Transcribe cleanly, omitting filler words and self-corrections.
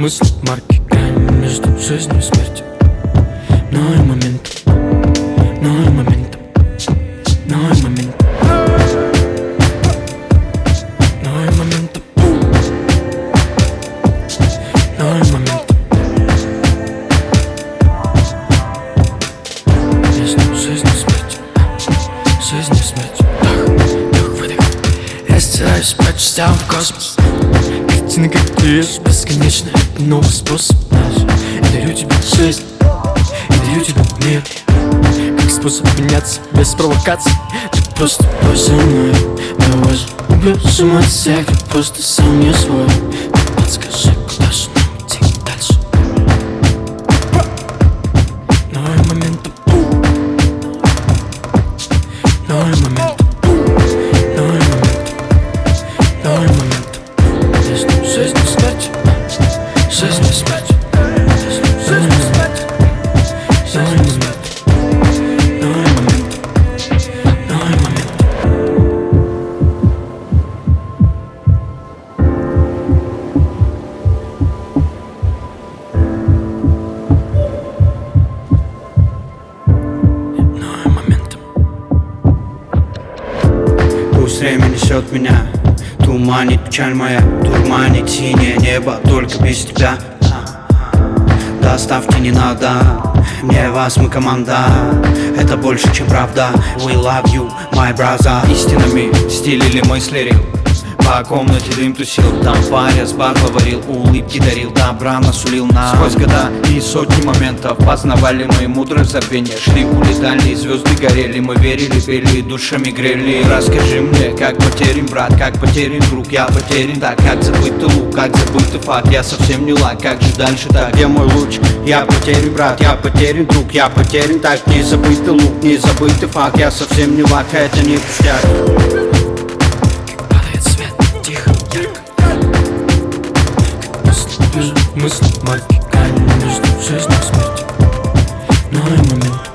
мысли марки, грань между жизнью и смертью. Но и момент, но и момент, но и момент, но и момент, но и момент. Между жизнью и смертью, жизнью и смертью. Вдох, выдох. Я стараюсь по частям в космос. Картины как ты, бесконечно. Это новый способ наш. Я дарю тебе жизнь, я дарю тебе мир. Как способ меняться без провокаций. Ты просто бой со мной. Давай же убежим от всех. Я просто сам не свой. Ты подскажи, куда же нам идти дальше. Но и момент, но и момент, но и момент, но и момент. Между жизнью и смертью, жизнью и смертью, жизнью и смертью, жизнью и смертью. Но и момент, но и момент. Но и момент. Пусть время несет меня, туманит печаль моя, дурманит синее небо, только без тебя. Доставки не надо, мне вас, мы команда. Это больше, чем правда. We love you, my brother. Истинами стелили мысли рил. По комнате дым тусил, там паря с бар говорил, улыбки дарил, добра насулил нам. Сквозь года и сотни моментов познавали мы мудрое забвение. Шли, улетали, звезды горели, мы верили, пели, душами грели. Расскажи мне, как потерян брат, как потерян друг, я потерян так. Как забытый лук, как забытый факт, я совсем не лак, как же дальше так? Где мой луч? Я потерян брат, я потерян друг, я потерян так. Не забытый лук, не забытый факт, я совсем не лак, это не пустяк. Мысли марки, грань между жизнью и смертью. Но и момент.